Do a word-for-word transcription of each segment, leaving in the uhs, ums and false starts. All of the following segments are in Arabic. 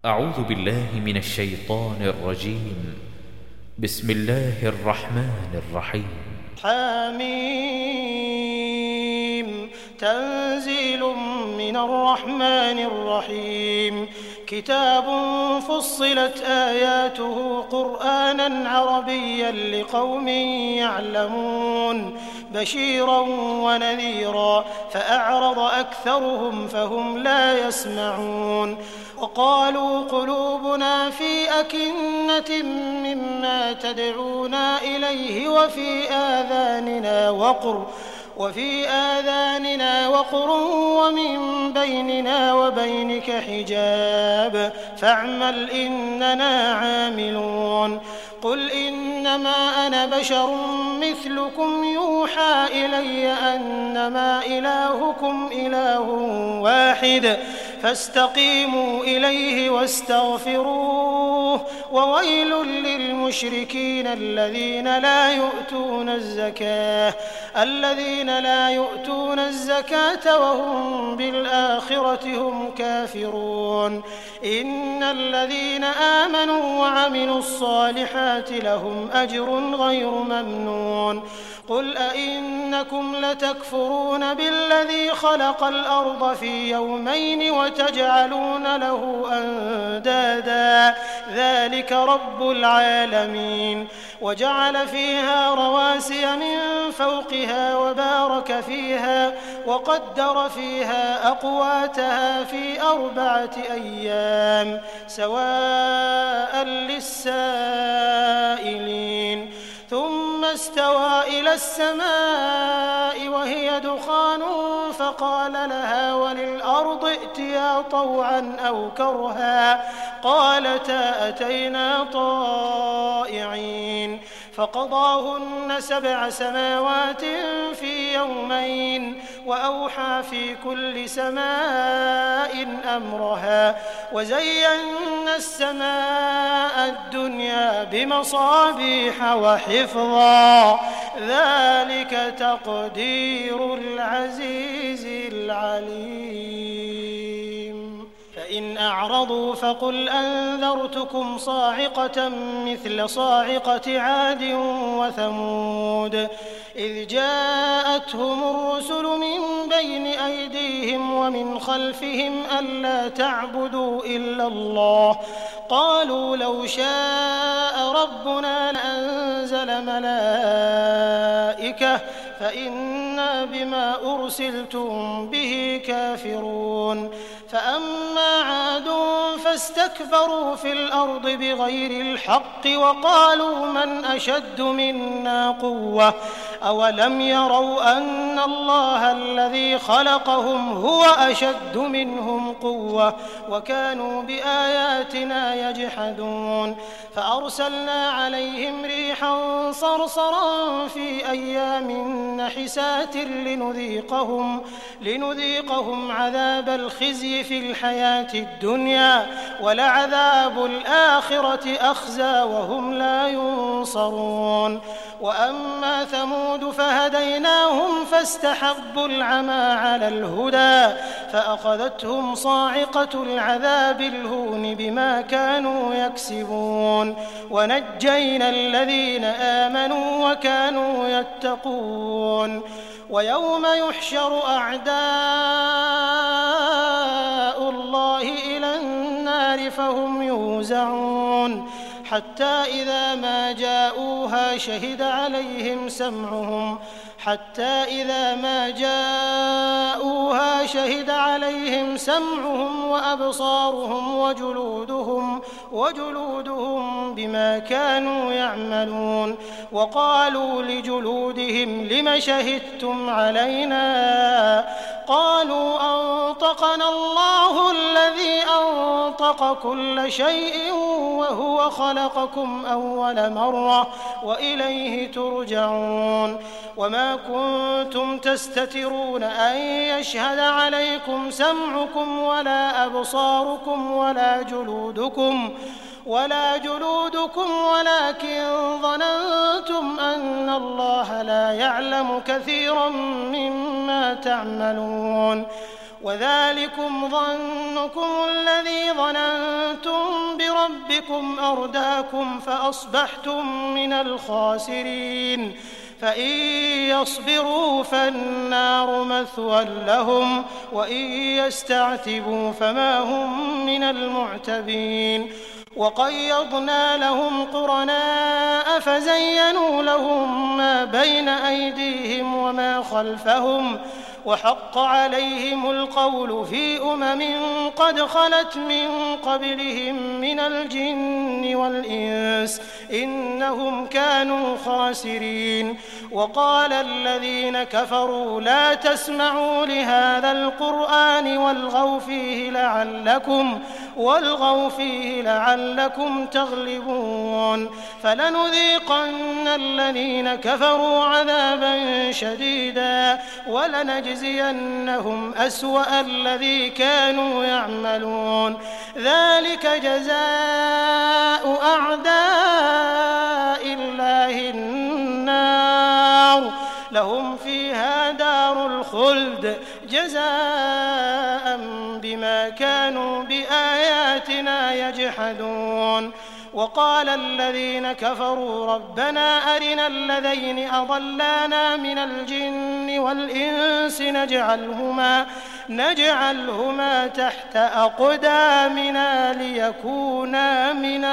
أعوذ بالله من الشيطان الرجيم. بسم الله الرحمن الرحيم. حميم. تنزيل من الرحمن الرحيم. كتاب فصلت آياته قرآنا عربيا لقوم يعلمون بشيرا ونذيرا فأعرض أكثرهم فهم لا يسمعون. وقالوا قلوبنا في أكنة مما تدعونا إليه وفي آذاننا وقر وفي آذاننا وقر ومن بيننا وبينك حجاب فاعمل إننا عاملون. قل إنما أنا بشر مثلكم يوحى إلي أنما إلهكم إله واحد فاستقيموا إليه واستغفروه وويل للمشركين الذين لا يؤتون الزكاة الذين لا يؤتون الزكاة وهم بالآخرة هم كافرون. إن الذين آمنوا وعملوا الصالحات لهم أجر غير ممنون. قل أئنكم لتكفرون بالذي خلق الأرض في يومين وتجعلون له أندادا ذلك رب العالمين. وجعل فيها رواسي من فوقها وبارك فيها وقدر فيها أقواتها في أربعة أيام سواء للسائلين. ثم استوى إلى السماء وهي دخان فقال لها وللأرض ائتيا طوعا أو كرها قالتا أتينا طائعين. فقضاهن سبع سماوات في يومين وأوحى في كل سماء أمرها وزينا السماء الدنيا بمصابيح وحفظا ذلك تقدير العزيز العليم. فإن أعرضوا فقل أنذرتكم صاعقة مثل صاعقة عاد وثمود إذ جاءتهم الرسل من بين أيديهم ومن خلفهم ألا تعبدوا إلا الله قالوا لو شاء ربنا لأنزل ملائكة فإنا بما أرسلتم به كافرون. فأما عاد فاستكبروا في الأرض بغير الحق وقالوا من أشد منا قوة أولم يروا أن الله الذي خلقهم هو أشد منهم قوة وكانوا بآياتنا يجحدون. فأرسلنا عليهم ريحا صرصرا في أيام نحسات لنذيقهم, لنذيقهم عذاب الخزي في الحياة الدنيا ولعذاب الآخرة أخزى وهم لا ينصرون. وأما ثمود فهديناهم فاستحبوا العمى على الهدى فأخذتهم صاعقة العذاب الهون بما كانوا يكسبون. ونجينا الذين آمنوا وكانوا يتقون. ويوم يحشر أعداء الله إلى النار فهم يوزعون حتى إذا ما جاءوها شهد عليهم سمعهم حتى إذا ما جاءوها شهد عليهم سمعهم وأبصارهم وجلودهم وجلودهم بما كانوا يعملون. وقالوا لجلودهم لم شهدتم علينا قالوا أنطقنا الله الذي أنطق كل شيء وهو خلقكم أول مرة وإليه ترجعون. وما كنتم تستترون أن يشهد عليكم سمعكم ولا أبصاركم ولا جلودكم ولا جلودكم ولكن ظننتم أن الله لا يعلم كثيرا مما تعملون. وذلكم ظنكم الذي ظننتم بربكم أرداكم فأصبحتم من الخاسرين فإن يصبروا فالنار مثوى لهم وإن يستعتبوا فما هم من المعتبين وقيضنا لهم قرناء فزينوا لهم ما بين أيديهم وما خلفهم وحق عليهم القول في أمم قد خلت من قبلهم من الجن والإنس إنهم كانوا خاسرين وقال الذين كفروا لا تسمعوا لهذا القرآن والغوا فيه لعلكم والغوا فيه لعلكم تغلبون فلنذيقن الذين كفروا عذابا شديدا ولنجزينهم أسوأ الذي كانوا يعملون ذلك جزاء أعداء الله النار لهم فيها دار الخلد جزاء بما كانوا بآياتنا يجحدون وقال الذين كفروا ربنا أرنا الذين أضلانا من الجن والإنس نجعلهما نجعلهما تحت أقدامنا ليكونا من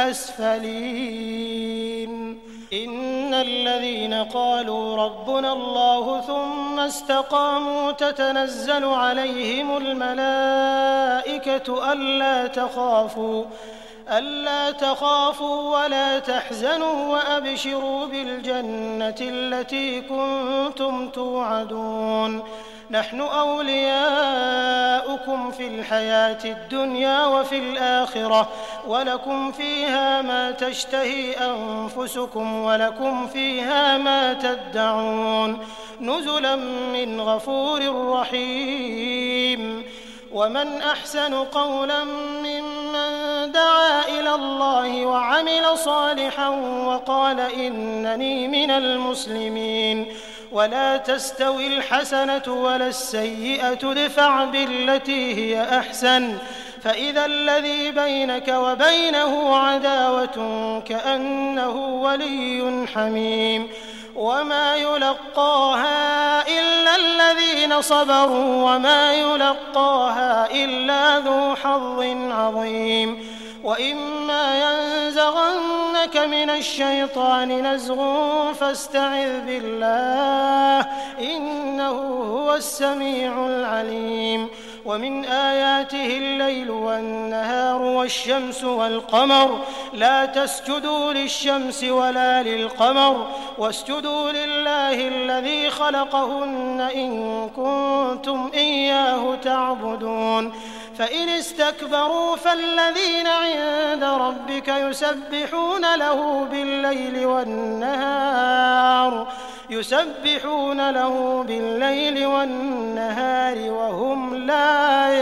الأسفلين إن الذين قالوا ربنا الله ثم استقاموا تتنزل عليهم الملائكة ألا تخافوا ألا تخافوا ولا تحزنوا وأبشروا بالجنة التي كنتم توعدون نحن أولياؤكم في الحياة الدنيا وفي الآخرة ولكم فيها ما تشتهي أنفسكم ولكم فيها ما تدعون نزلا من غفور رحيم ومن أحسن قولا ممن دعا إلى الله وعمل صالحا وقال إنني من المسلمين ولا تستوي الحسنة ولا السيئة ادفع بالتي هي أحسن فإذا الذي بينك وبينه عداوة كأنه ولي حميم وما يلقاها إلا الذين صبروا وما يلقاها إلا ذو حظ عظيم وإما ينزغنك من الشيطان نزغ فاستعذ بالله إنه هو السميع العليم ومن آياته الليل والنهار والشمس والقمر لا تسجدوا للشمس ولا للقمر واسجدوا لله الذي خلقهن إن كنتم إياه تعبدون فإن استكبروا فالذين عند ربك يسبحون له بالليل والنهار يسبحون له بالليل والنهار وهم لا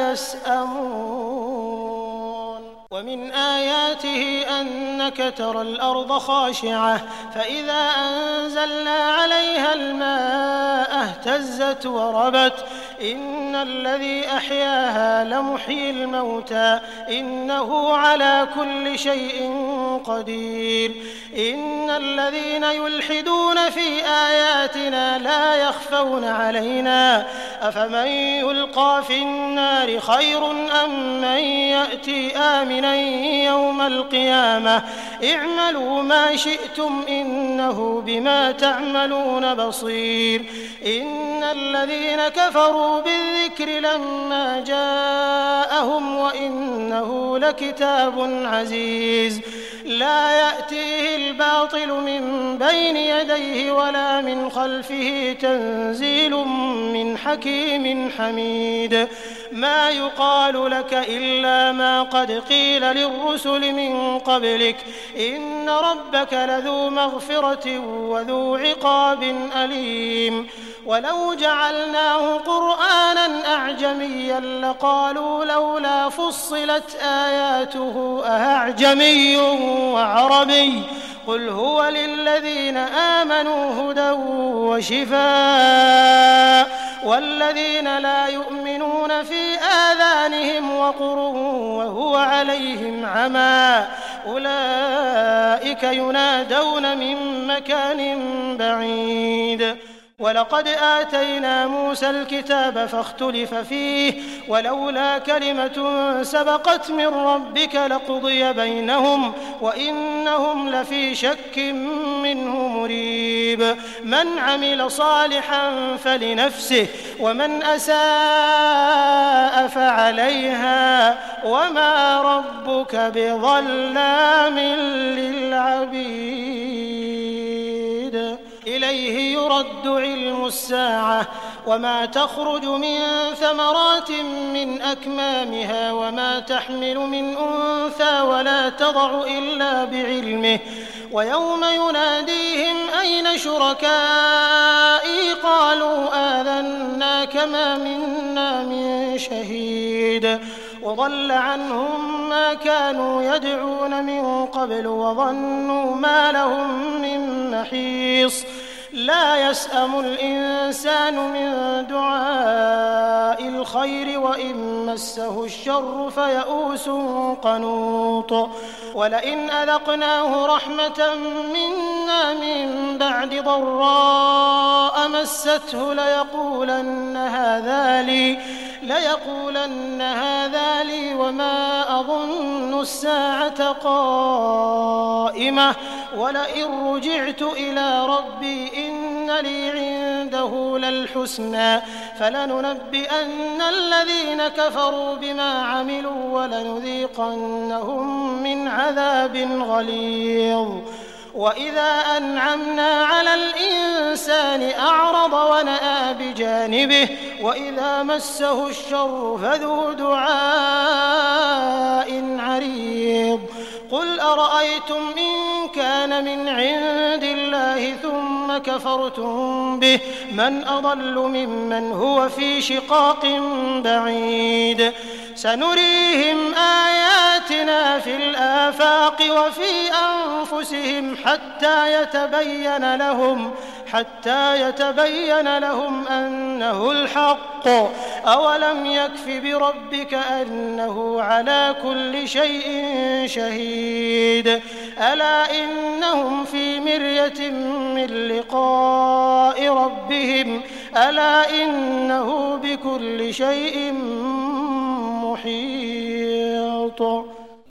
يسأمون ومن آياته أنك ترى الأرض خاشعة فإذا أنزلنا عليها الماء اهتزت وربت إن الذي أحياها لمحيي الموتى إنه على كل شيء قدير إن الذين يلحدون في آياتنا لا يخفون علينا أفمن يلقى في النار خير أم من يأتي آمنا يوم القيامة اعملوا ما شئتم إنه بما تعملون بصير إن الذين كفروا بالذكر لما جاءهم وإنه لكتاب عزيز لا يأتيه الباطل من بين يديه ولا من خلفه تنزيل من حكيم حميد ما يقال لك إلا ما قد قيل للرسل من قبلك إن ربك لذو مغفرة وذو عقاب أليم ولو جعلناه قرآنا أعجميا لقالوا لولا فصلت آياته أأعجمي وعربي قل هو للذين آمنوا هدى وشفاء والذين لا يؤمنون في آذانهم وقر وهو عليهم عمى أولئك ينادون من مكان بعيد ولقد آتينا موسى الكتاب فاختلف فيه ولولا كلمة سبقت من ربك لقضي بينهم وإنهم لفي شك منه مريب من عمل صالحا فلنفسه ومن أساء فعليها وما ربك بظلام للعبيد إليه يرد علم الساعة وما تخرج من ثمرات من أكمامها وما تحمل من أنثى ولا تضع إلا بعلمه ويوم يناديهم أين شركائي قالوا آذناك ما منا من شهيد وضل عنهم ما كانوا يدعون من قبل وظنوا ما لهم من محيص لا يسأم الإنسان من دعاء الخير وإن مسه الشر فيئوس قنوط ولئن أذقناه رحمة منا من بعد ضراء مسته ليقولن هذا لي ليقولن هذا لي وما أظن الساعة قائمة ولئن رجعت إلى ربي إن لي عنده للحسنى فلننبئن الذين كفروا بما عملوا ولنذيقنهم من عذاب غليظ وإذا أنعمنا على الإنسان أعرض ونأى بجانبه وإذا مسه الشر فذو دعاء عريض قل أرأيتم إن كان من عند الله ثم كفرتم به من أضل ممن هو في شقاق بعيد سنريهم آياتنا في الآفاق وفي أنفسهم حتى يتبين لهم حتى يتبين لهم أنه الحق أولم يكف بربك أنه على كل شيء شهيد ألا إنهم في مرية من لقاء ربهم ألا إنه بكل شيء محيط